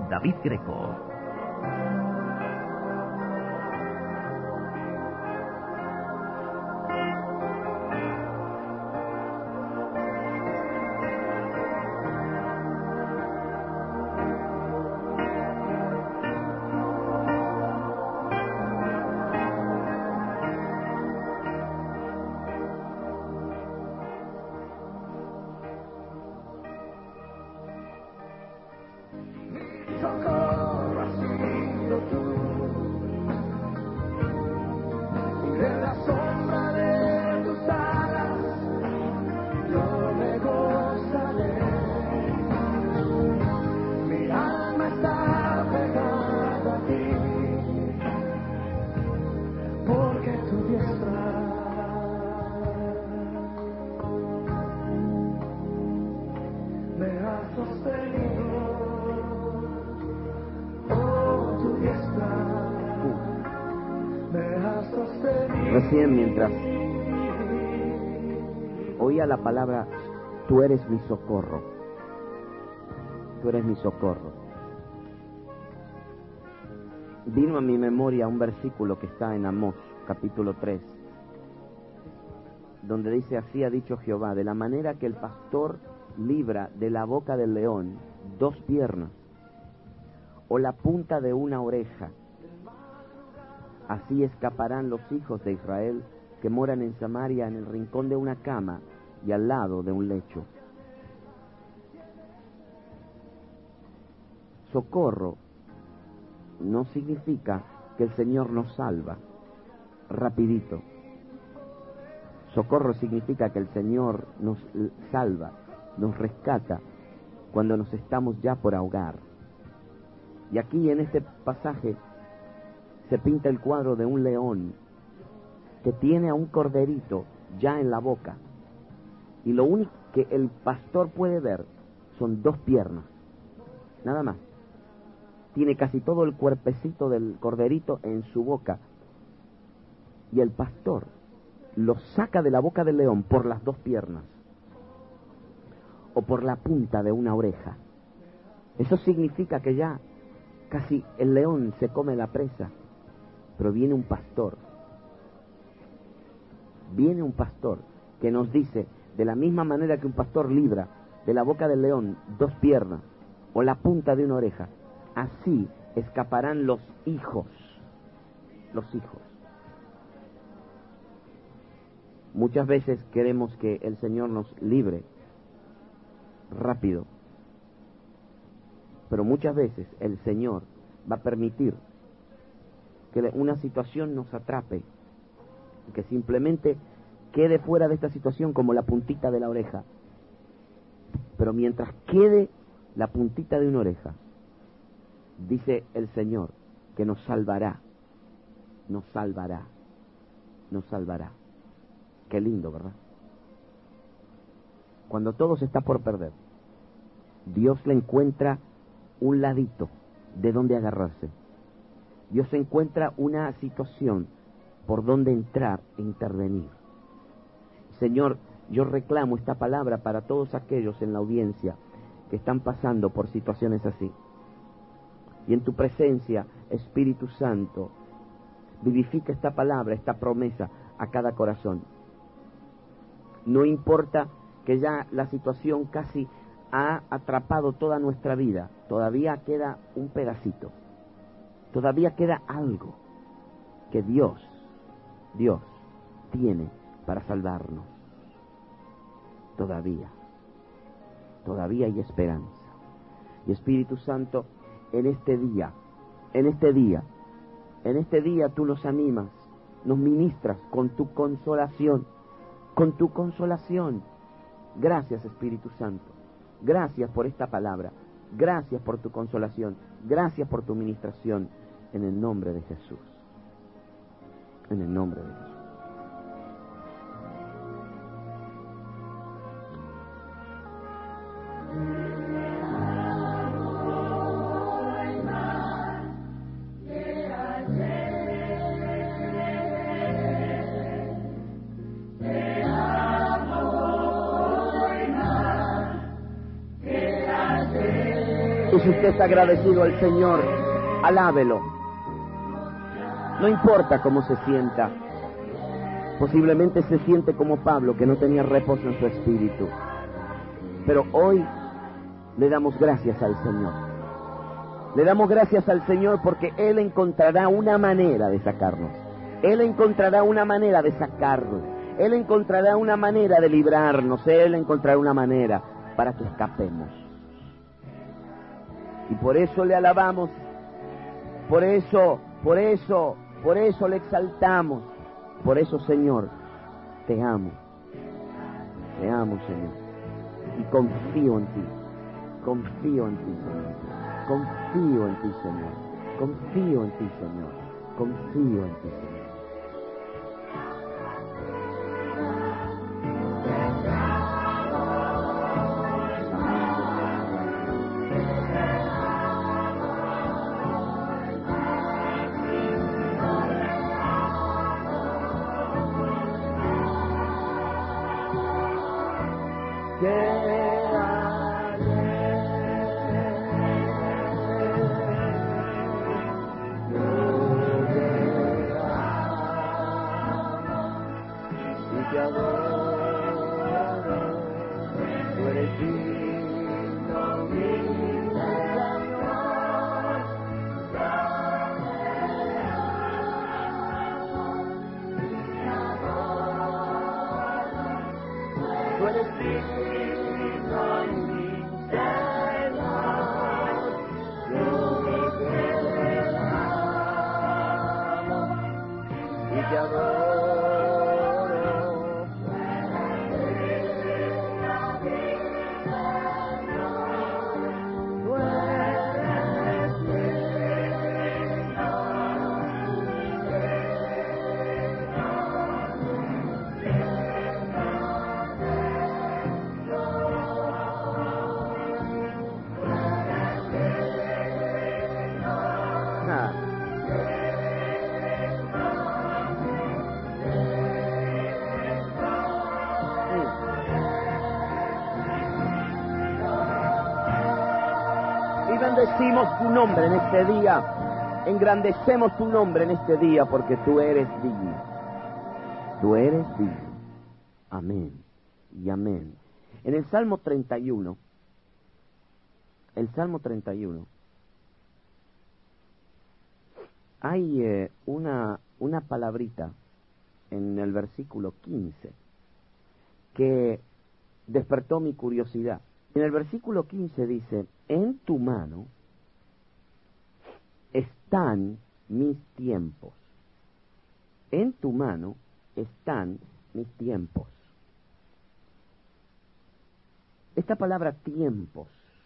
David Greco. Recién, mientras oía la palabra, tú eres mi socorro, tú eres mi socorro, vino a mi memoria un versículo que está en Amós, capítulo 3, donde dice: así ha dicho Jehová, de la manera que el pastor libra de la boca del león 2 piernas, o la punta de una oreja, así escaparán los hijos de Israel que moran en Samaria, en el rincón de una cama y al lado de un lecho. Socorro no significa que el Señor nos salva rapidito. Socorro significa que el Señor nos salva, nos rescata cuando nos estamos ya por ahogar. Y aquí en este pasaje se pinta el cuadro de un león que tiene a un corderito ya en la boca, y lo único que el pastor puede ver son 2 piernas, nada más. Tiene casi todo el cuerpecito del corderito en su boca, y el pastor lo saca de la boca del león por las 2 piernas o por la punta de una oreja. Eso significa que ya casi el león se come la presa. Pero viene un pastor que nos dice, de la misma manera que un pastor libra de la boca del león 2 piernas o la punta de una oreja, así escaparán los hijos. Muchas veces queremos que el Señor nos libre rápido, pero muchas veces el Señor va a permitir que una situación nos atrape, que simplemente quede fuera de esta situación como la puntita de la oreja. Pero mientras quede la puntita de una oreja, dice el Señor que nos salvará. Qué lindo, ¿verdad? Cuando todo se está por perder, Dios le encuentra un ladito de donde agarrarse. Dios encuentra una situación por donde entrar e intervenir. Señor, yo reclamo esta palabra para todos aquellos en la audiencia que están pasando por situaciones así. Y en tu presencia, Espíritu Santo, vivifica esta palabra, esta promesa a cada corazón. No importa que ya la situación casi ha atrapado toda nuestra vida, todavía queda un pedacito. Todavía queda algo que Dios tiene para salvarnos. Todavía hay esperanza. Y Espíritu Santo, en este día tú nos animas, nos ministras con tu consolación. Gracias, Espíritu Santo. Gracias por esta palabra. Gracias por tu consolación. Gracias por tu ministración. En el nombre de Jesús. En el nombre de Jesús. Si usted está agradecido al Señor, alábelo. No importa cómo se sienta. Posiblemente se siente como Pablo, que no tenía reposo en su espíritu. Pero hoy le damos gracias al Señor. Le damos gracias al Señor porque Él encontrará una manera de sacarnos. Él encontrará una manera de sacarnos. Él encontrará una manera de librarnos. Él encontrará una manera para que escapemos. Y por eso le alabamos. Por eso le exaltamos. Por eso, Señor, te amo. Te amo, Señor. Y confío en ti. Confío en ti, Señor. Confío en ti, Señor. Confío en ti, Señor. Confío en ti, Señor. Bendecimos tu nombre en este día, engrandecemos tu nombre en este día porque tú eres digno. Tú eres digno. Amén y amén. En el Salmo 31, hay una palabrita en el versículo 15 que despertó mi curiosidad. En el versículo 15 dice: en tu mano están mis tiempos. En tu mano están mis tiempos. Esta palabra tiempos,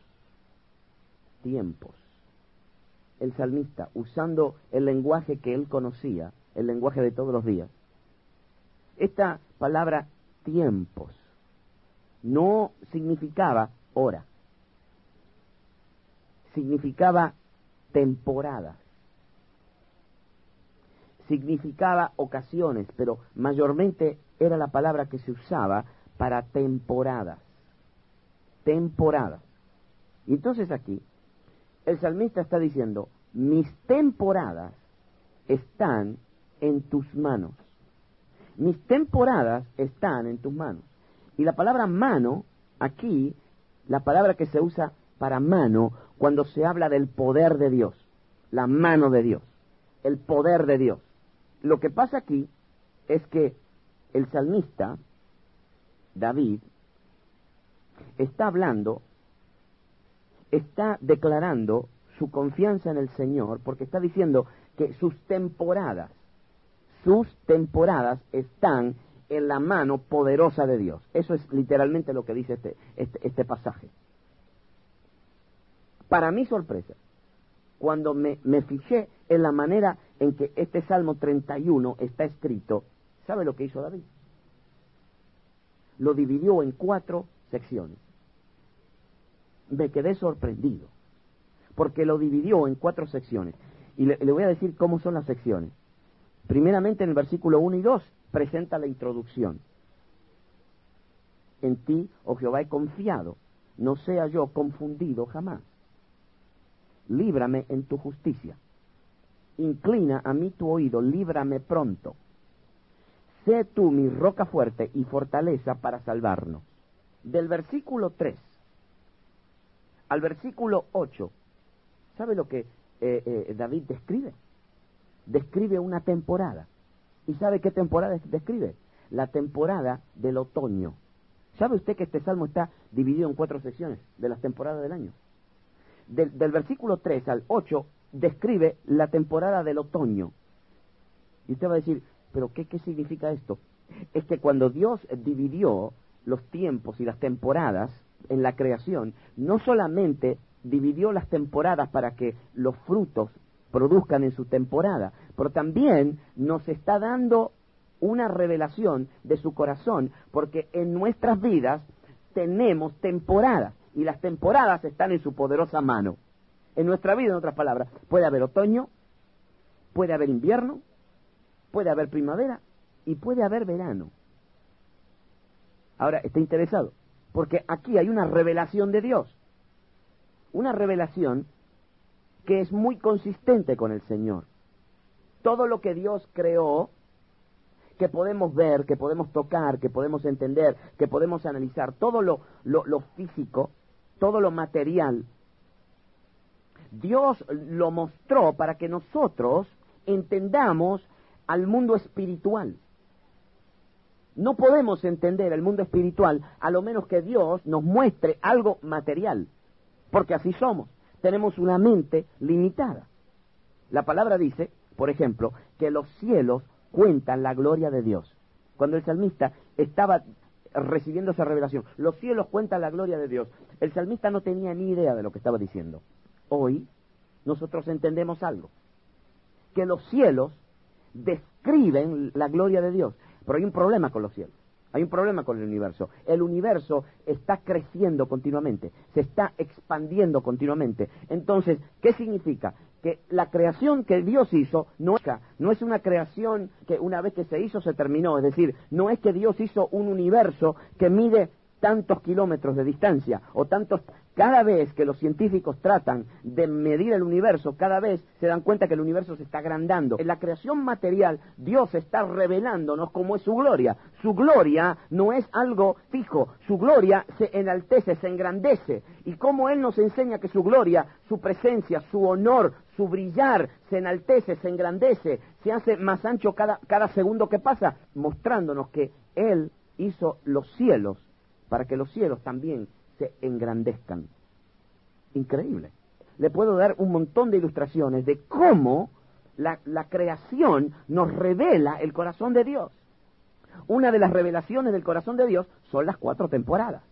el salmista, usando el lenguaje que él conocía, el lenguaje de todos los días, esta palabra tiempos no significaba hora, significaba temporadas, significaba ocasiones, pero mayormente era la palabra que se usaba para temporadas. Y entonces aquí el salmista está diciendo: mis temporadas están en tus manos. Mis temporadas están en tus manos. Y la palabra mano, aquí, la palabra que se usa para mano, cuando se habla del poder de Dios, la mano de Dios, el poder de Dios. Lo que pasa aquí es que el salmista, David, está hablando, está declarando su confianza en el Señor, porque está diciendo que sus temporadas están en la mano poderosa de Dios. Eso es literalmente lo que dice este pasaje. Para mi sorpresa, cuando me fijé en la manera en que este Salmo 31 está escrito, ¿sabe lo que hizo David? Lo dividió en 4 secciones. Me quedé sorprendido, porque lo dividió en 4 secciones. Y le voy a decir cómo son las secciones. Primeramente, en el versículo 1 y 2, presenta la introducción. En ti, oh Jehová, he confiado, no sea yo confundido jamás. líbrame en tu justicia. Inclina a mí tu oído, líbrame pronto. Sé tú mi roca fuerte y fortaleza para salvarnos. Del versículo 3 al versículo 8, ¿sabe lo que David describe? Describe una temporada. ¿Y sabe qué temporada describe? La temporada del otoño. ¿Sabe usted que este salmo está dividido en 4 secciones de las temporadas del año? Del versículo 3 al 8 describe la temporada del otoño. Y usted va a decir, ¿pero qué significa esto? Es que cuando Dios dividió los tiempos y las temporadas en la creación, no solamente dividió las temporadas para que los frutos produzcan en su temporada, pero también nos está dando una revelación de su corazón, porque en nuestras vidas tenemos temporadas, y las temporadas están en su poderosa mano. En nuestra vida, en otras palabras, puede haber otoño, puede haber invierno, puede haber primavera y puede haber verano. Ahora, ¿está interesado? Porque aquí hay una revelación de Dios. Una revelación que es muy consistente con el Señor. Todo lo que Dios creó, que podemos ver, que podemos tocar, que podemos entender, que podemos analizar, todo lo físico, todo lo material, Dios lo mostró para que nosotros entendamos al mundo espiritual. No podemos entender el mundo espiritual a lo menos que Dios nos muestre algo material, porque así somos, tenemos una mente limitada. La palabra dice, por ejemplo, que los cielos cuentan la gloria de Dios. Cuando el salmista estaba recibiendo esa revelación, los cielos cuentan la gloria de Dios, el salmista no tenía ni idea de lo que estaba diciendo. Hoy nosotros entendemos algo, que los cielos describen la gloria de Dios. Pero hay un problema con los cielos, hay un problema con el universo. El universo está creciendo continuamente, se está expandiendo continuamente. Entonces, ¿qué significa? Que la creación que Dios hizo no es una creación que una vez que se hizo se terminó. Es decir, no es que Dios hizo un universo que mide tantos kilómetros de distancia o tantos. Cada vez que los científicos tratan de medir el universo, cada vez se dan cuenta que el universo se está agrandando. En la creación material, Dios está revelándonos cómo es su gloria. Su gloria no es algo fijo, su gloria se enaltece, se engrandece. Y cómo Él nos enseña que su gloria, su presencia, su honor, su brillar, se enaltece, se engrandece, se hace más ancho cada segundo que pasa, mostrándonos que Él hizo los cielos para que los cielos también se engrandezcan. Increíble. Le puedo dar un montón de ilustraciones de cómo la creación nos revela el corazón de Dios. Una de las revelaciones del corazón de Dios son las 4 temporadas.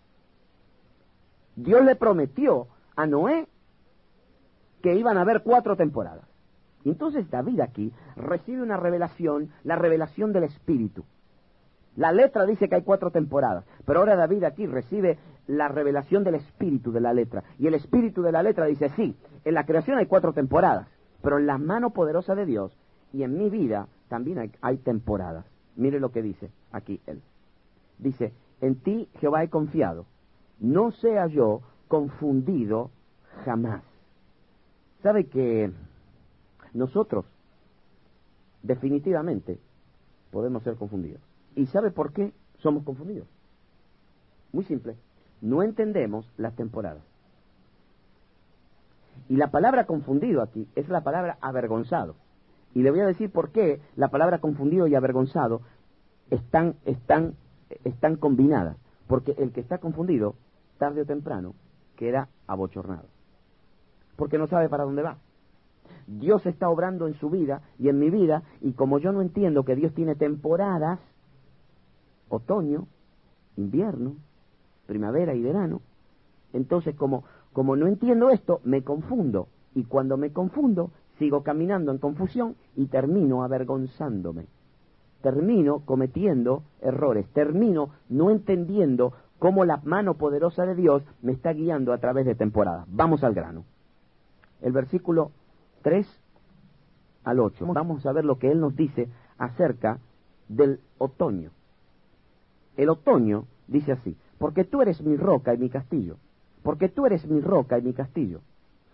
Dios le prometió a Noé que iban a haber 4 temporadas. Entonces David aquí recibe una revelación, la revelación del Espíritu. La letra dice que hay 4 temporadas, pero ahora David aquí recibe la revelación del espíritu de la letra. Y el espíritu de la letra dice, sí, en la creación hay 4 temporadas, pero en la mano poderosa de Dios y en mi vida también hay temporadas. Mire lo que dice aquí él. Dice, en ti Jehová he confiado, no sea yo confundido jamás. ¿Sabe que nosotros definitivamente podemos ser confundidos? ¿Y sabe por qué somos confundidos? Muy simple. No entendemos las temporadas. Y la palabra confundido aquí es la palabra avergonzado. Y le voy a decir por qué la palabra confundido y avergonzado están combinadas. Porque el que está confundido, tarde o temprano, queda abochornado. Porque no sabe para dónde va. Dios está obrando en su vida y en mi vida, y como yo no entiendo que Dios tiene temporadas, otoño, invierno, primavera y verano, entonces como no entiendo esto, me confundo, y cuando me confundo, sigo caminando en confusión y termino avergonzándome, termino cometiendo errores, termino no entendiendo cómo la mano poderosa de Dios me está guiando a través de temporadas. Vamos al grano. El versículo 3 al 8. Vamos a ver lo que Él nos dice acerca del otoño. El otoño dice así, porque tú eres mi roca y mi castillo, porque tú eres mi roca y mi castillo.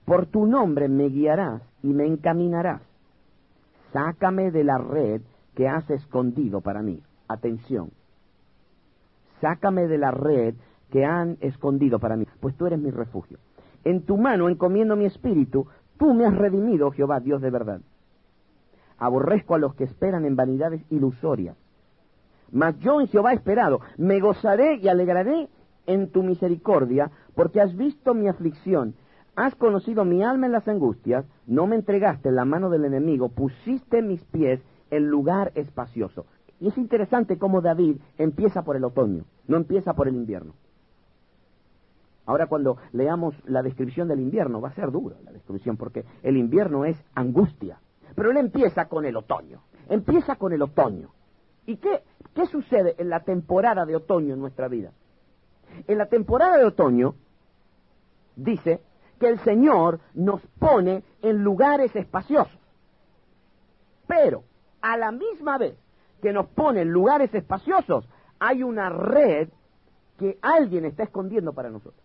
Por tu nombre me guiarás y me encaminarás. Sácame de la red que has escondido para mí. Atención. Sácame de la red que han escondido para mí, pues tú eres mi refugio. En tu mano encomiendo mi espíritu, tú me has redimido, Jehová, Dios de verdad. Aborrezco a los que esperan en vanidades ilusorias. Mas yo en Jehová he esperado, me gozaré y alegraré en tu misericordia, porque has visto mi aflicción, has conocido mi alma en las angustias, no me entregaste en la mano del enemigo, pusiste mis pies en lugar espacioso. Y es interesante cómo David empieza por el otoño, no empieza por el invierno. Ahora cuando leamos la descripción del invierno, va a ser dura la descripción, porque el invierno es angustia. Pero él empieza con el otoño, empieza con el otoño. ¿Y qué sucede en la temporada de otoño en nuestra vida? En la temporada de otoño, dice que el Señor nos pone en lugares espaciosos. Pero, a la misma vez que nos pone en lugares espaciosos, hay una red que alguien está escondiendo para nosotros.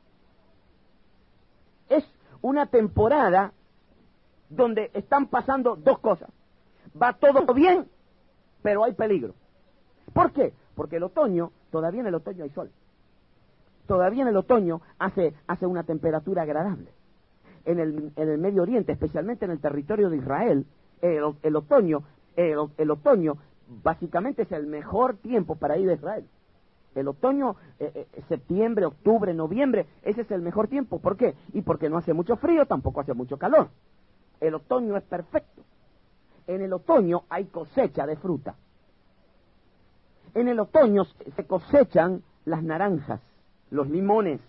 Es una temporada donde están pasando dos cosas. Va todo bien, pero hay peligro. ¿Por qué? Porque el otoño, todavía en el otoño hay sol. Todavía en el otoño hace una temperatura agradable. En el Medio Oriente, especialmente en el territorio de Israel, el otoño básicamente es el mejor tiempo para ir a Israel. El otoño, septiembre, octubre, noviembre, ese es el mejor tiempo. ¿Por qué? Y porque no hace mucho frío, tampoco hace mucho calor. El otoño es perfecto. En el otoño hay cosecha de fruta. En el otoño se cosechan las naranjas, los limones,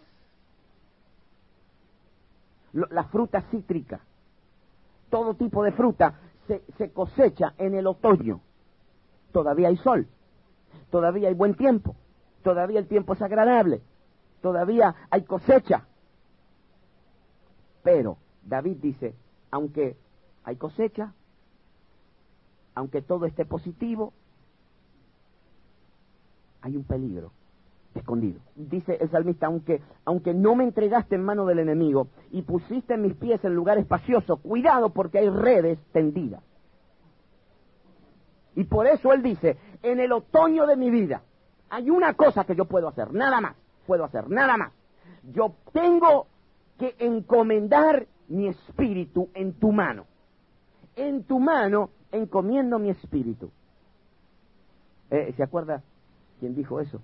la fruta cítrica. Todo tipo de fruta se cosecha en el otoño. Todavía hay sol, todavía hay buen tiempo, todavía el tiempo es agradable, todavía hay cosecha. Pero David dice, aunque hay cosecha, aunque todo esté positivo, hay un peligro escondido. Dice el salmista, aunque no me entregaste en mano del enemigo y pusiste mis pies en lugar espacioso, cuidado porque hay redes tendidas. Y por eso él dice, en el otoño de mi vida hay una cosa que yo puedo hacer, nada más, puedo hacer nada más. Yo tengo que encomendar mi espíritu en tu mano. En tu mano encomiendo mi espíritu. ¿Se acuerda quién dijo eso?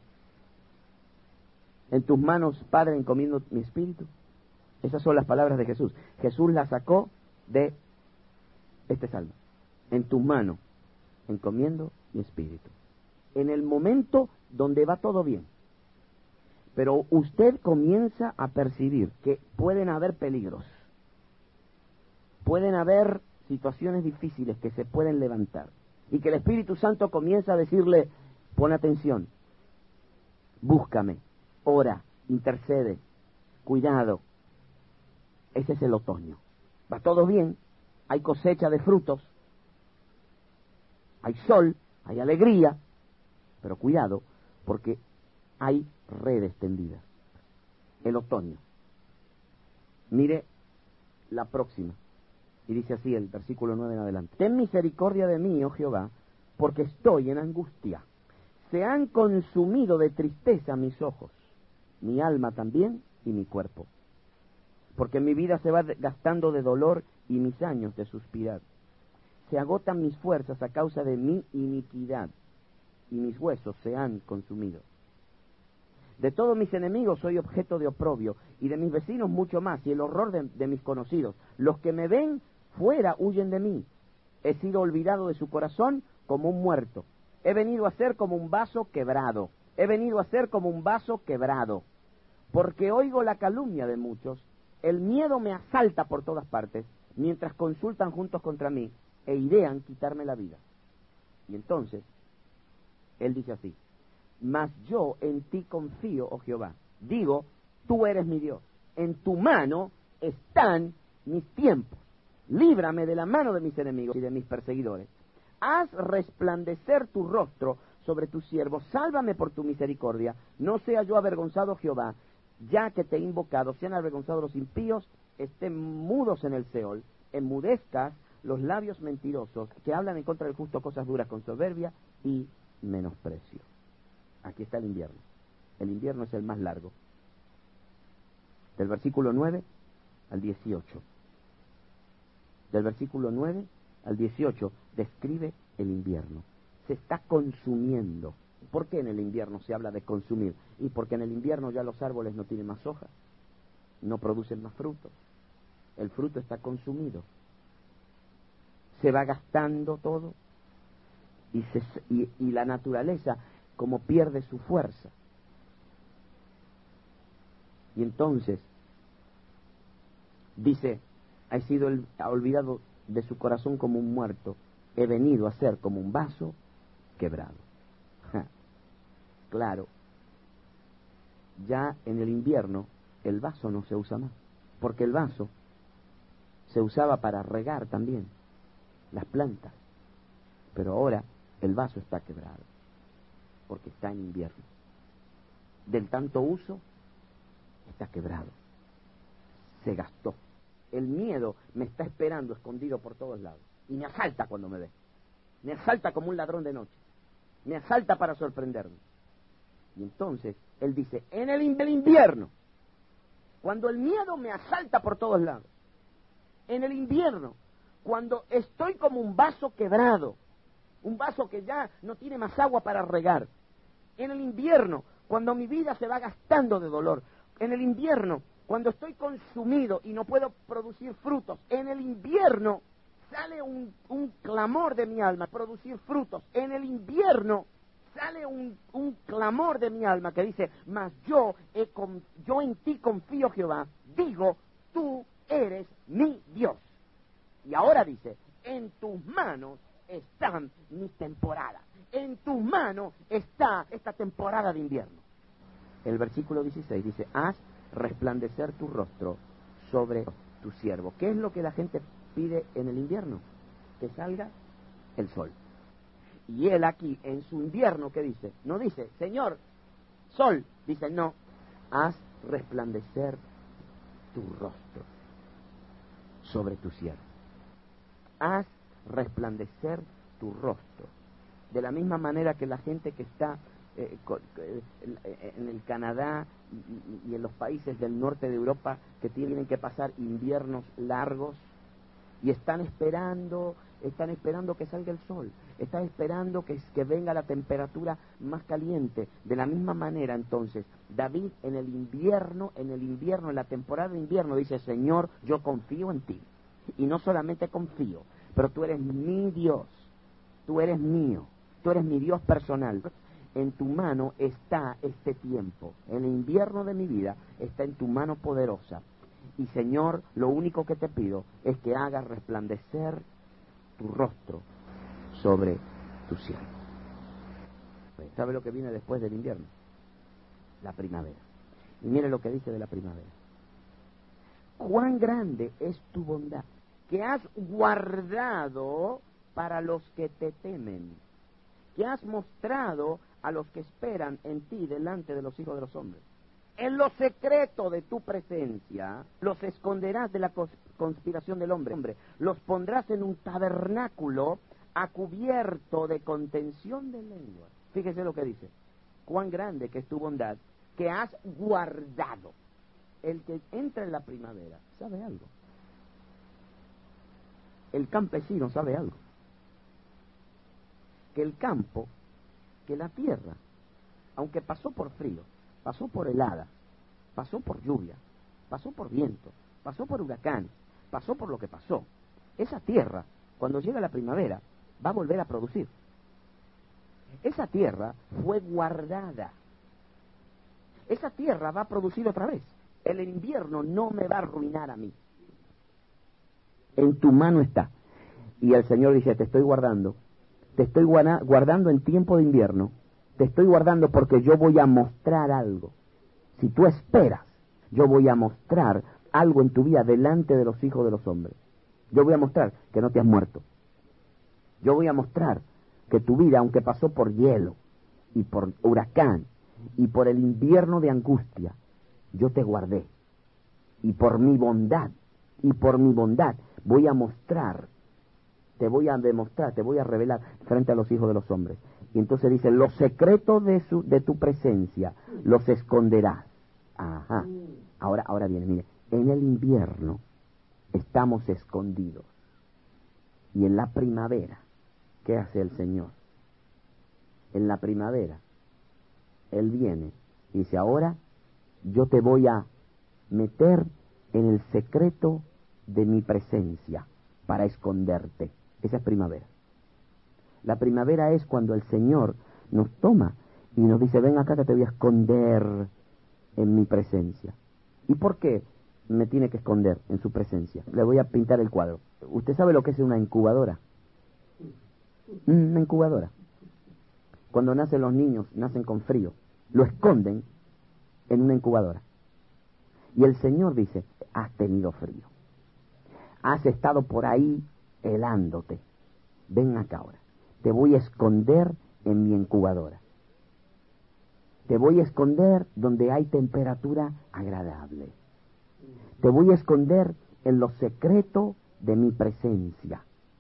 En tus manos, Padre, encomiendo mi espíritu. Esas son las palabras de Jesús. Jesús las sacó de este salmo. En tus manos encomiendo mi espíritu. En el momento donde va todo bien, pero usted comienza a percibir que pueden haber peligros, pueden haber situaciones difíciles que se pueden levantar, y que el Espíritu Santo comienza a decirle, pon atención, búscame, ora, intercede, cuidado. Ese es el otoño. Va todo bien, hay cosecha de frutos, hay sol, hay alegría, pero cuidado, porque hay redes tendidas. El otoño. Mire la próxima. Y dice así el versículo 9 en adelante. Ten misericordia de mí, oh Jehová, porque estoy en angustia. Se han consumido de tristeza mis ojos, mi alma también y mi cuerpo. Porque mi vida se va gastando de dolor y mis años de suspirar. Se agotan mis fuerzas a causa de mi iniquidad, y mis huesos se han consumido. De todos mis enemigos soy objeto de oprobio, y de mis vecinos mucho más, y el horror de mis conocidos. Los que me ven fuera huyen de mí. He sido olvidado de su corazón como un muerto. He venido a ser como un vaso quebrado. He venido a ser como un vaso quebrado. Porque oigo la calumnia de muchos. El miedo me asalta por todas partes, mientras consultan juntos contra mí e idean quitarme la vida. Y entonces, él dice así, mas yo en ti confío, oh Jehová. Digo, tú eres mi Dios. En tu mano están mis tiempos. Líbrame de la mano de mis enemigos y de mis perseguidores. Haz resplandecer tu rostro sobre tu siervo. Sálvame por tu misericordia. No sea yo avergonzado, Jehová, ya que te he invocado. Sean avergonzados los impíos estén mudos en el Seol, enmudezcas los labios mentirosos que hablan en contra del justo cosas duras con soberbia y menosprecio. Aquí está el invierno. El invierno es el más largo. Del versículo 9 al 18. Del versículo 9 al 18 describe el invierno. Se está consumiendo. ¿Por qué en el invierno se habla de consumir? Y porque en el invierno ya los árboles no tienen más hojas, no producen más frutos. El fruto está consumido. Se va gastando todo y la naturaleza como pierde su fuerza. Y entonces dice, ha olvidado de su corazón como un muerto, he venido a ser como un vaso quebrado. Claro, ya en el invierno el vaso no se usa más, porque el vaso se usaba para regar también las plantas, pero ahora el vaso está quebrado, porque está en invierno. Del tanto uso, está quebrado, se gastó. El miedo me está esperando escondido por todos lados, y me asalta cuando me ve, me asalta como un ladrón de noche, me asalta para sorprenderme. Y entonces, él dice, en el invierno, cuando el miedo me asalta por todos lados, en el invierno, cuando estoy como un vaso quebrado, un vaso que ya no tiene más agua para regar, en el invierno, cuando mi vida se va gastando de dolor, en el invierno, cuando estoy consumido y no puedo producir frutos, en el invierno sale un clamor de mi alma, producir frutos, en el invierno sale un clamor de mi alma que dice, mas yo en ti confío, Jehová, digo, tú eres mi Dios. Y ahora dice, en tus manos están mis temporadas, en tus manos está esta temporada de invierno. El versículo 16 dice, haz resplandecer tu rostro sobre tu siervo. ¿Qué es lo que la gente pide en el invierno? Que salga el sol. Y él aquí, en su invierno, ¿qué dice? No dice, Señor, sol. Dice, no, haz resplandecer tu rostro sobre tu siervo. Haz resplandecer tu rostro. De la misma manera que la gente que está en el Canadá y en los países del norte de Europa que tienen que pasar inviernos largos y están esperando que salga el sol, están esperando que venga la temperatura más caliente. De la misma manera, entonces, David en el invierno, en la temporada de invierno, dice, Señor, yo confío en ti. Y no solamente confío, pero tú eres mi Dios, tú eres mío, tú eres mi Dios personal. En tu mano está este tiempo, en el invierno de mi vida, está en tu mano poderosa. Y Señor, lo único que te pido es que hagas resplandecer tu rostro sobre tu siervo. ¿Sabe lo que viene después del invierno? La primavera. Y mire lo que dice de la primavera. Cuán grande es tu bondad, que has guardado para los que te temen, que has mostrado a los que esperan en ti delante de los hijos de los hombres. En lo secreto de tu presencia los esconderás de la conspiración del hombre, los pondrás en un tabernáculo a cubierto de contención de lengua. Fíjese lo que dice, cuán grande que es tu bondad, que has guardado. El que entra en la primavera sabe algo. El campesino sabe algo. Que el campo, que la tierra, aunque pasó por frío, pasó por heladas, pasó por lluvia, pasó por viento, pasó por huracanes, pasó por lo que pasó. Esa tierra, cuando llega la primavera, va a volver a producir. Esa tierra fue guardada. Esa tierra va a producir otra vez. El invierno no me va a arruinar a mí. En tu mano está. Y el Señor dice, te estoy guardando en tiempo de invierno, te estoy guardando porque yo voy a mostrar algo. Si tú esperas, yo voy a mostrar algo en tu vida delante de los hijos de los hombres. Yo voy a mostrar que no te has muerto. Yo voy a mostrar que tu vida, aunque pasó por hielo y por huracán y por el invierno de angustia, yo te guardé. Y por mi bondad y por mi bondad voy a mostrar, te voy a demostrar, te voy a revelar frente a los hijos de los hombres. Y entonces dice, los secretos de tu presencia los esconderás. Ajá. Ahora viene, mire, en el invierno estamos escondidos. Y en la primavera, ¿qué hace el Señor? En la primavera, Él viene y dice, ahora yo te voy a meter en el secreto de mi presencia para esconderte. Esa es primavera. La primavera es cuando el Señor nos toma y nos dice, ven acá que te voy a esconder en mi presencia. ¿Y por qué me tiene que esconder en su presencia? Le voy a pintar el cuadro. ¿Usted sabe lo que es una incubadora? Una incubadora. Cuando nacen los niños, nacen con frío. Lo esconden en una incubadora. Y el Señor dice, has tenido frío. Has estado por ahí helándote. Ven acá ahora. Te voy a esconder en mi incubadora. Te voy a esconder donde hay temperatura agradable. Te voy a esconder en lo secreto de mi presencia.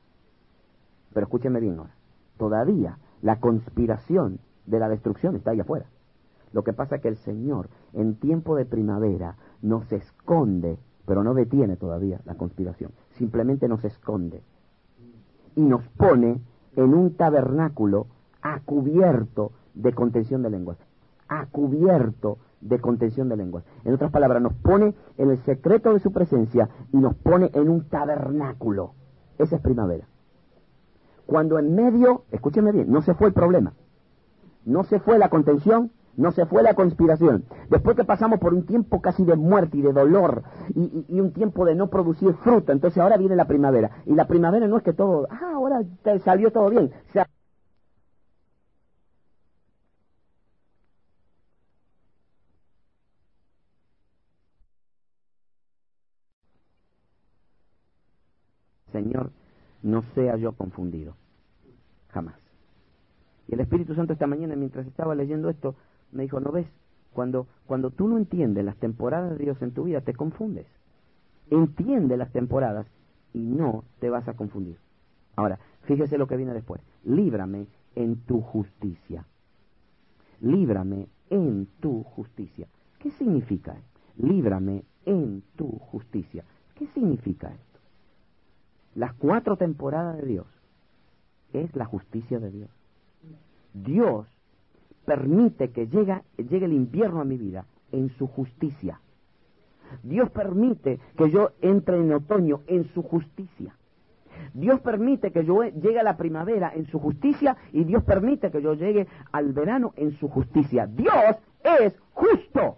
Pero escúcheme bien ahora. Todavía la conspiración de la destrucción está allá afuera. Lo que pasa es que el Señor, en tiempo de primavera, nos esconde, pero no detiene todavía la conspiración. Simplemente nos esconde. Y nos pone en un tabernáculo a cubierto de contención de lenguas. A cubierto de contención de lenguas. En otras palabras, nos pone en el secreto de su presencia y nos pone en un tabernáculo. Esa es primavera. Cuando en medio, escúcheme bien, no se fue el problema. No se fue la contención, no se fue la conspiración. Después que pasamos por un tiempo casi de muerte y de dolor y un tiempo de no producir fruta, entonces ahora viene la primavera. Y la primavera no es que todo, ahora te salió todo bien. O sea, Señor, no sea yo confundido. Jamás. Y el Espíritu Santo esta mañana, mientras estaba leyendo esto, me dijo, ¿no ves? Cuando tú no entiendes las temporadas de Dios en tu vida, te confundes. Entiende las temporadas y no te vas a confundir. Ahora, fíjese lo que viene después. Líbrame en tu justicia. Líbrame en tu justicia. ¿Qué significa esto? Líbrame en tu justicia. ¿Qué significa esto? Las 4 temporadas de Dios es la justicia de Dios. Dios permite que llegue el invierno a mi vida en su justicia. Dios permite que yo entre en otoño en su justicia. Dios permite que yo llegue a la primavera en su justicia y Dios permite que yo llegue al verano en su justicia. Dios es justo.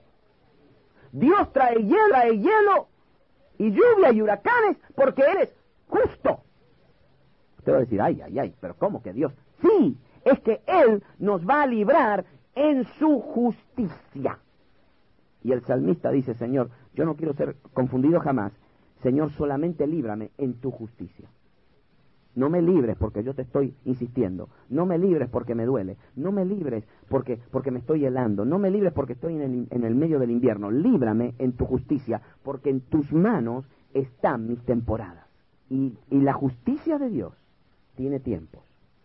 Dios trae hielo y lluvia y huracanes porque Él es justo. Usted va a decir, ay, pero ¿cómo que Dios? Sí, es que Él nos va a librar en su justicia. Y el salmista dice, Señor, yo no quiero ser confundido jamás. Señor, solamente líbrame en tu justicia. No me libres porque yo te estoy insistiendo. No me libres porque me duele. No me libres porque me estoy helando. No me libres porque estoy en el medio del invierno. Líbrame en tu justicia, porque en tus manos están mis temporadas. Y la justicia de Dios tiene tiempos.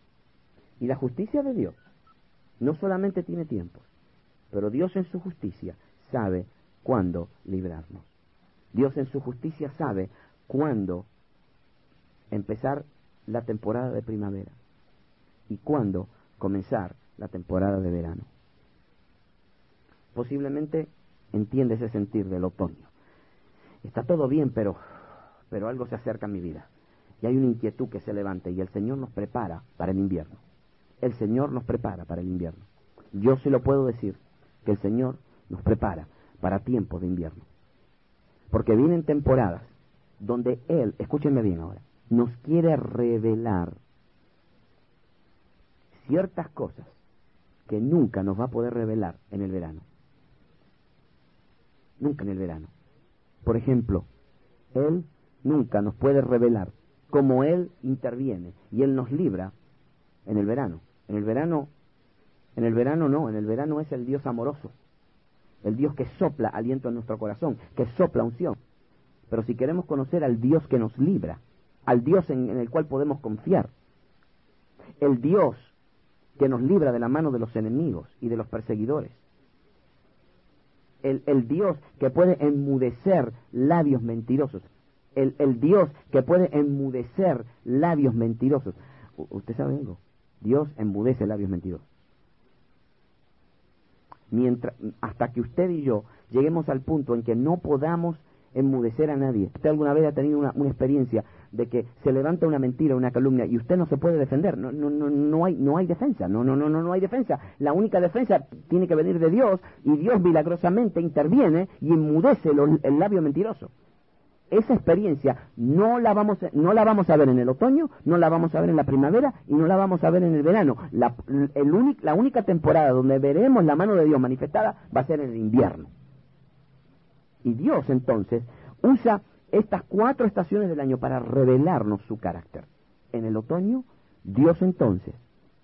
Y la justicia de Dios no solamente tiene tiempos, pero Dios en su justicia sabe cuándo librarnos. Dios en su justicia sabe cuándo empezar la temporada de primavera y cuándo comenzar la temporada de verano. Posiblemente entiende ese sentir del otoño. Está todo bien, pero algo se acerca a mi vida. Y hay una inquietud que se levanta y el Señor nos prepara para el invierno. El Señor nos prepara para el invierno. Yo sí lo puedo decir, que el Señor nos prepara para tiempos de invierno. Porque vienen temporadas donde Él, escúchenme bien ahora, nos quiere revelar ciertas cosas que nunca nos va a poder revelar en el verano. Nunca en el verano. Por ejemplo, Él nunca nos puede revelar cómo Él interviene y Él nos libra en el verano. En el verano no, en el verano es el Dios amoroso, el Dios que sopla aliento en nuestro corazón, que sopla unción. pero si queremos conocer al Dios que nos libra, al Dios en el cual podemos confiar, el Dios que nos libra de la mano de los enemigos y de los perseguidores, el Dios que puede enmudecer labios mentirosos, el Dios que puede enmudecer labios mentirosos. ¿Usted sabe algo? Dios enmudece labios mentirosos. Hasta que usted y yo lleguemos al punto en que no podamos enmudecer a nadie. ¿Usted alguna vez ha tenido una experiencia de que se levanta una mentira, una calumnia, y usted no se puede defender? No hay defensa. No hay defensa. La única defensa tiene que venir de Dios, y Dios milagrosamente interviene y enmudece el labio mentiroso. Esa experiencia no la vamos a ver en el otoño, no la vamos a ver en la primavera y no la vamos a ver en el verano. La única temporada donde veremos la mano de Dios manifestada va a ser en el invierno. Y Dios entonces usa estas 4 estaciones del año para revelarnos su carácter. En el otoño, Dios entonces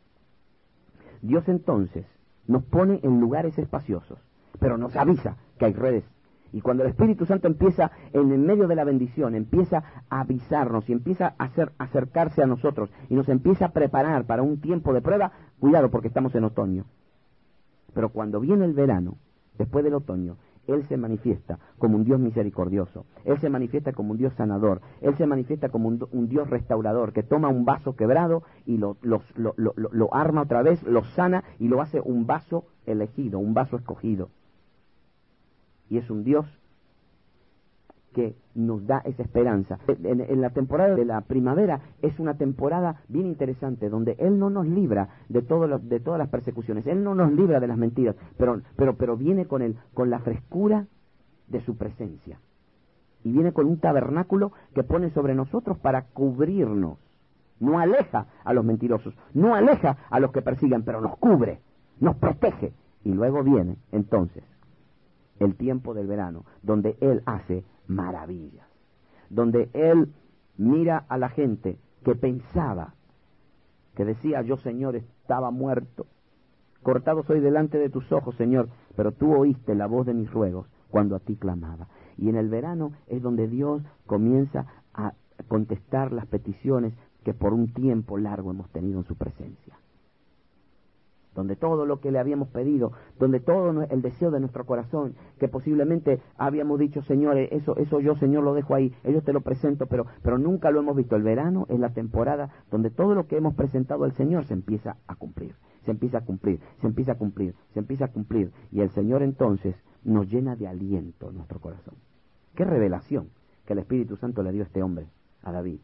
nos pone en lugares espaciosos, pero nos avisa que hay redes. Y cuando el Espíritu Santo empieza, en el medio de la bendición, empieza a avisarnos y empieza a acercarse a nosotros y nos empieza a preparar para un tiempo de prueba, cuidado, porque estamos en otoño. Pero cuando viene el verano, después del otoño, Él se manifiesta como un Dios misericordioso, Él se manifiesta como un Dios sanador, Él se manifiesta como un Dios restaurador, que toma un vaso quebrado y lo arma otra vez, lo sana y lo hace un vaso elegido, un vaso escogido. Y es un Dios que nos da esa esperanza. En la temporada de la primavera es una temporada bien interesante, donde Él no nos libra de todas las persecuciones, Él no nos libra de las mentiras, pero viene con la frescura de su presencia. Y viene con un tabernáculo que pone sobre nosotros para cubrirnos. No aleja a los mentirosos, no aleja a los que persiguen, pero nos cubre, nos protege. Y luego viene, entonces, el tiempo del verano, donde Él hace maravillas, donde Él mira a la gente que pensaba, que decía: yo, Señor, estaba muerto, cortado soy delante de tus ojos, Señor, pero tú oíste la voz de mis ruegos cuando a ti clamaba. Y en el verano es donde Dios comienza a contestar las peticiones que por un tiempo largo hemos tenido en su presencia, donde todo lo que le habíamos pedido, donde todo el deseo de nuestro corazón, que posiblemente habíamos dicho: Señor, eso yo, Señor, lo dejo ahí, yo te lo presento, pero nunca lo hemos visto. El verano es la temporada donde todo lo que hemos presentado al Señor se empieza a cumplir, se empieza a cumplir, se empieza a cumplir, se empieza a cumplir, y el Señor entonces nos llena de aliento en nuestro corazón. ¡Qué revelación que el Espíritu Santo le dio a este hombre, a David!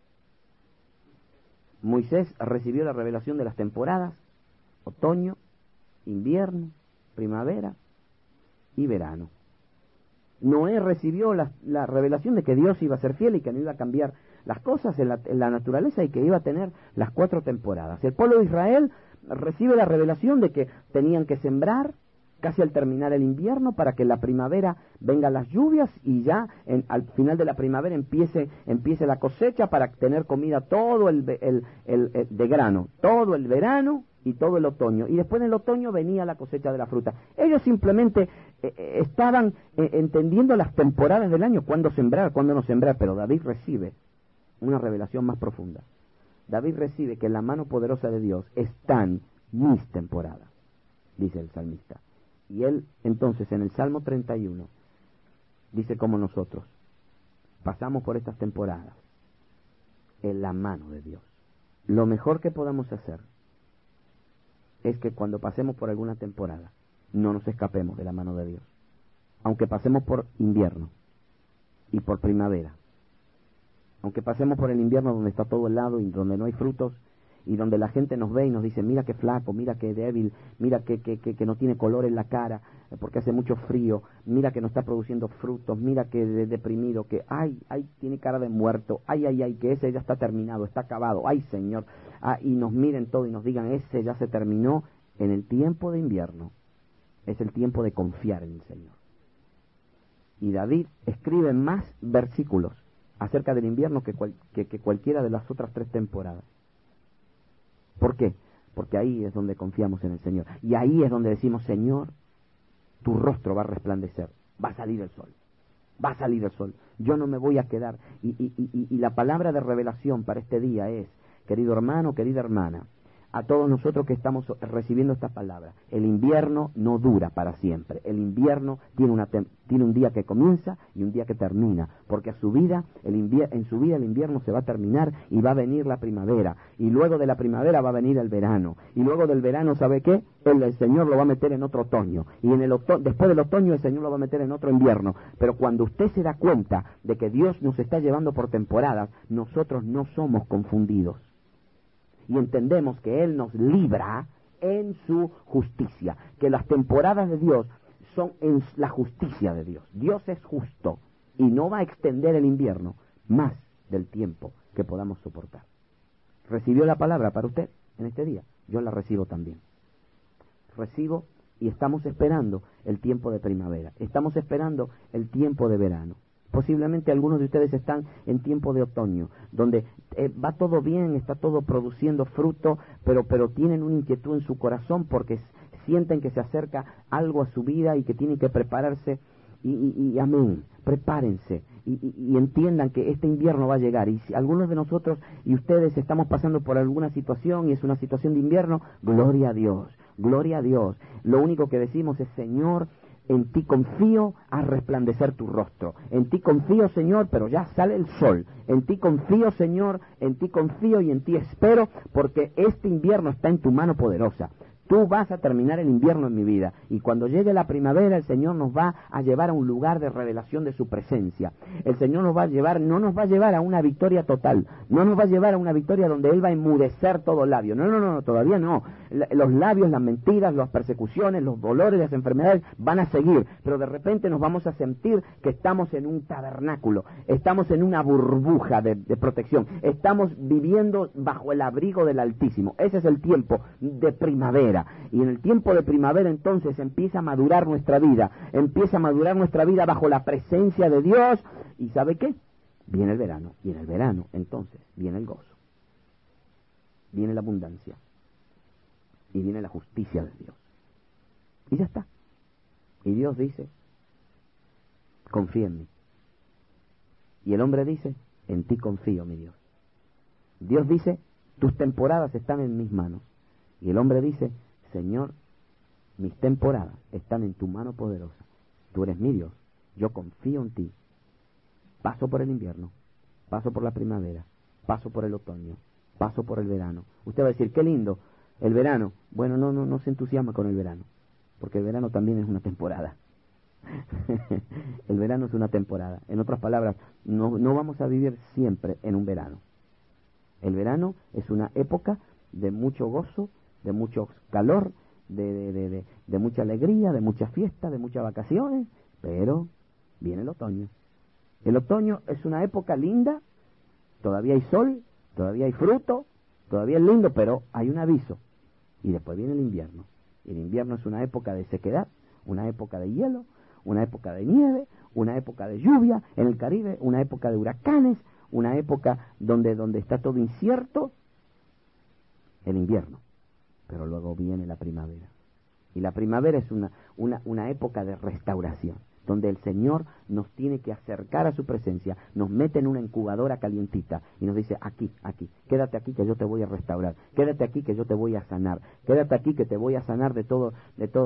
Moisés recibió la revelación de las temporadas: otoño, invierno, primavera y verano. Noé recibió la revelación de que Dios iba a ser fiel y que no iba a cambiar las cosas en la naturaleza y que iba a tener las 4 temporadas. El pueblo de Israel recibe la revelación de que tenían que sembrar casi al terminar el invierno para que en la primavera vengan las lluvias y ya al final de la primavera empiece la cosecha para tener comida todo el de grano, todo el verano y todo el otoño. Y después en el otoño venía la cosecha de la fruta. Ellos simplemente estaban entendiendo las temporadas del año, cuándo sembrar, cuándo no sembrar. Pero David recibe una revelación más profunda. David recibe que en la mano poderosa de Dios están mis temporadas, dice el salmista. Y él entonces en el Salmo 31 dice como nosotros pasamos por estas temporadas en la mano de Dios. Lo mejor que podamos hacer es que cuando pasemos por alguna temporada no nos escapemos de la mano de Dios. Aunque pasemos por invierno y por primavera, aunque pasemos por el invierno donde está todo helado y donde no hay frutos, y donde la gente nos ve y nos dice: mira qué flaco, mira qué débil, mira que no tiene color en la cara porque hace mucho frío, mira que no está produciendo frutos, mira que deprimido, que ay, tiene cara de muerto, ay, que ese ya está terminado, está acabado, ay, Señor, y nos miren todo y nos digan: ese ya se terminó. En el tiempo de invierno es el tiempo de confiar en el Señor. Y David escribe más versículos acerca del invierno que cualquiera de las otras 3 temporadas. ¿Por qué? Porque ahí es donde confiamos en el Señor. Y ahí es donde decimos: Señor, tu rostro va a resplandecer, va a salir el sol. va a salir el sol, yo no me voy a quedar. Y la palabra de revelación para este día es, querido hermano, querida hermana, a todos nosotros que estamos recibiendo esta palabra, el invierno no dura para siempre. El invierno tiene un día que comienza y un día que termina, porque en su vida el invierno se va a terminar y va a venir la primavera, y luego de la primavera va a venir el verano, y luego del verano, ¿sabe qué? El Señor lo va a meter en otro otoño, y después del otoño el Señor lo va a meter en otro invierno. Pero cuando usted se da cuenta de que Dios nos está llevando por temporadas, nosotros no somos confundidos. Y entendemos que Él nos libra en su justicia, que las temporadas de Dios son en la justicia de Dios. Dios es justo y no va a extender el invierno más del tiempo que podamos soportar. ¿Recibió la palabra para usted en este día? Yo la recibo también. Recibo y estamos esperando el tiempo de primavera, estamos esperando el tiempo de verano. Posiblemente algunos de ustedes están en tiempo de otoño, donde va todo bien, está todo produciendo fruto, pero tienen una inquietud en su corazón porque sienten que se acerca algo a su vida y que tienen que prepararse. Y amén, prepárense y entiendan que este invierno va a llegar. Y si algunos de nosotros y ustedes estamos pasando por alguna situación y es una situación de invierno, gloria a Dios, gloria a Dios. Lo único que decimos es, Señor, en ti confío, haz resplandecer tu rostro. En ti confío, Señor, pero ya sale el sol. En ti confío, Señor, en ti confío y en ti espero, porque este invierno está en tu mano poderosa. Tú vas a terminar el invierno en mi vida, y cuando llegue la primavera el Señor nos va a llevar a un lugar de revelación de su presencia. El Señor nos va a llevar, no nos va a llevar a una victoria total, no nos va a llevar a una victoria donde Él va a enmudecer todo labio. No, todavía no. Los labios, las mentiras, las persecuciones, los dolores, las enfermedades van a seguir, pero de repente nos vamos a sentir que estamos en un tabernáculo, estamos en una burbuja de protección, estamos viviendo bajo el abrigo del Altísimo. Ese es el tiempo de primavera. Y en el tiempo de primavera entonces empieza a madurar nuestra vida, bajo la presencia de Dios. ¿Y sabe qué? Viene el verano, y en el verano entonces viene el gozo, viene la abundancia, y viene la justicia de Dios. Y ya está. Y Dios dice, confía en mí. Y el hombre dice, en ti confío, mi Dios. Dios dice, tus temporadas están en mis manos. Y el hombre dice, Señor, mis temporadas están en tu mano poderosa. Tú eres mi Dios, yo confío en ti. Paso por el invierno, paso por la primavera, paso por el otoño, paso por el verano. Usted va a decir, qué lindo, el verano. Bueno, no se entusiasma con el verano, porque el verano también es una temporada. El verano es una temporada. En otras palabras, no vamos a vivir siempre en un verano. El verano es una época de mucho gozo, de mucho calor, de mucha alegría, de mucha fiesta, de muchas vacaciones, pero viene el otoño. El otoño es una época linda, todavía hay sol, todavía hay fruto, todavía es lindo, pero hay un aviso. Y después viene el invierno. Y el invierno es una época de sequedad, una época de hielo, una época de nieve, una época de lluvia en el Caribe, una época de huracanes, una época donde está todo incierto. El invierno. Pero luego viene la primavera. Y la primavera es una época de restauración, donde el Señor nos tiene que acercar a su presencia, nos mete en una incubadora calientita y nos dice, aquí, quédate aquí que yo te voy a restaurar, quédate aquí que yo te voy a sanar, quédate aquí que te voy a sanar de todo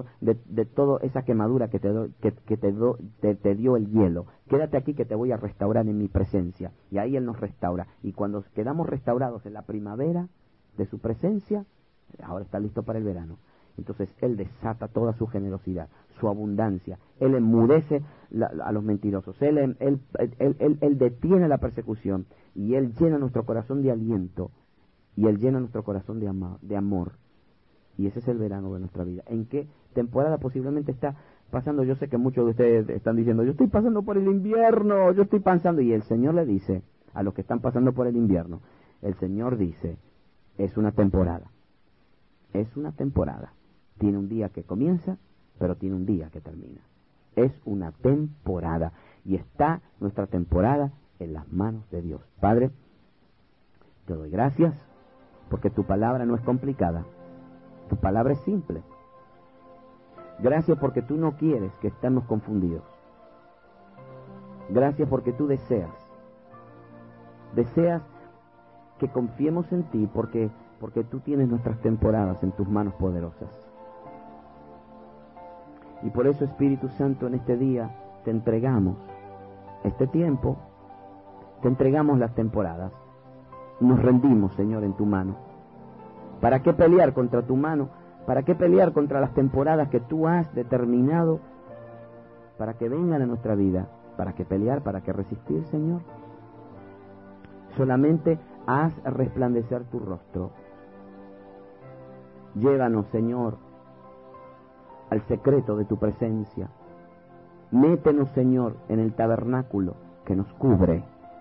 esa quemadura que te dio el hielo, quédate aquí que te voy a restaurar en mi presencia. Y ahí Él nos restaura. Y cuando quedamos restaurados en la primavera de su presencia, ahora está listo para el verano. Entonces Él desata toda su generosidad, su abundancia. Él enmudece a los mentirosos. Él detiene la persecución. Y Él llena nuestro corazón de aliento. Y Él llena nuestro corazón de amor. Y ese es el verano de nuestra vida. ¿En qué temporada posiblemente está pasando? Yo sé que muchos de ustedes están diciendo, yo estoy pasando por el invierno, yo estoy pasando. Y el Señor le dice a los que están pasando por el invierno, el Señor dice, es una temporada. Es una temporada. Tiene un día que comienza, pero tiene un día que termina. Es una temporada. Y está nuestra temporada en las manos de Dios. Padre, te doy gracias porque tu palabra no es complicada. Tu palabra es simple. Gracias porque tú no quieres que estemos confundidos. Gracias porque tú deseas que confiemos en ti, porque tú tienes nuestras temporadas en tus manos poderosas. Y por eso, Espíritu Santo, en este día te entregamos este tiempo, te entregamos las temporadas, nos rendimos, Señor, en tu mano. ¿Para qué pelear contra tu mano? ¿Para qué pelear contra las temporadas que tú has determinado para que vengan a nuestra vida? ¿Para qué pelear? ¿Para qué resistir, Señor? Solamente haz resplandecer tu rostro. Llévanos, Señor, al secreto de tu presencia. Métenos, Señor, en el tabernáculo que nos cubre.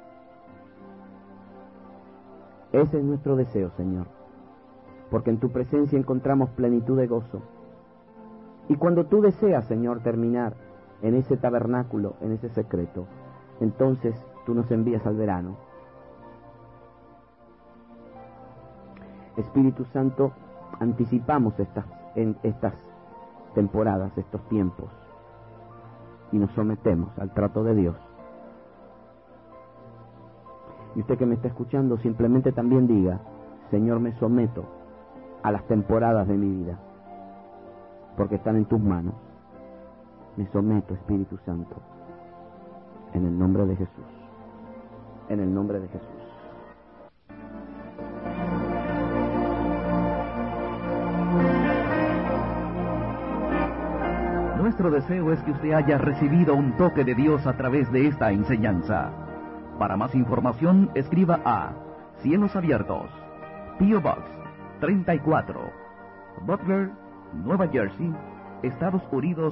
Ese es nuestro deseo, Señor, porque en tu presencia encontramos plenitud de gozo. Y cuando tú deseas, Señor, terminar en ese tabernáculo, en ese secreto, entonces tú nos envías al verano. Espíritu Santo, anticipamos estas temporadas, estos tiempos, y nos sometemos al trato de Dios. Y usted que me está escuchando, simplemente también diga: Señor, me someto a las temporadas de mi vida, porque están en tus manos. Me someto, Espíritu Santo, en el nombre de Jesús. En el nombre de Jesús. Nuestro deseo es que usted haya recibido un toque de Dios a través de esta enseñanza. Para más información, escriba a Cielos Abiertos, P.O. Box 34, Butler, Nueva Jersey, Estados Unidos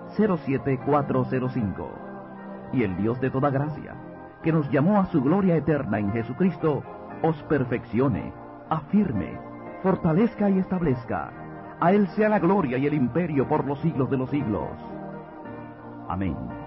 07405. Y el Dios de toda gracia, que nos llamó a su gloria eterna en Jesucristo, os perfeccione, afirme, fortalezca y establezca. A Él sea la gloria y el imperio por los siglos de los siglos. Amén.